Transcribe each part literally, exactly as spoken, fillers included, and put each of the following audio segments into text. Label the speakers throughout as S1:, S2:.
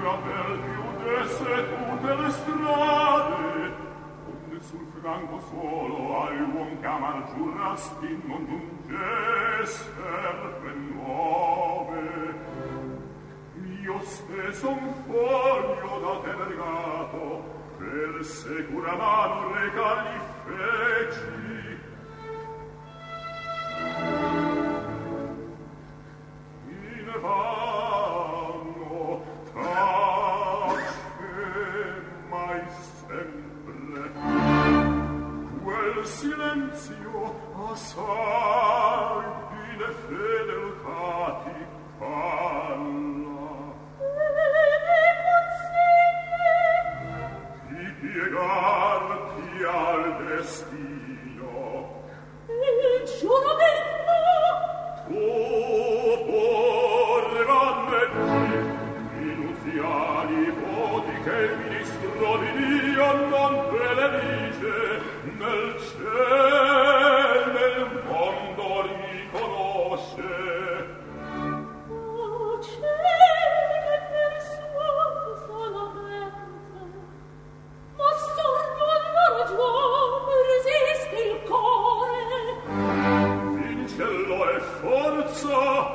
S1: fratel chiudesse tutte le strade, onde sul franco solo al buon camar giurasti non giungesser per nuove. Io stesso un foglio da te vergato, per sicura mano regali feci. In vano tace mai sempre quel silenzio assai di fedeltà ti parla. Piegarti al destino,
S2: il giuramento,
S1: tu porreranne minuziali voti che il ministro di Dio non benedice nel cielo, nel mondo riconosce.
S2: o cieli che per sua solamente, ma sordo alla ragione resiste il cuore.
S1: Vincello è forza.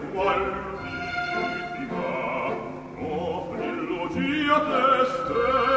S1: Sia teste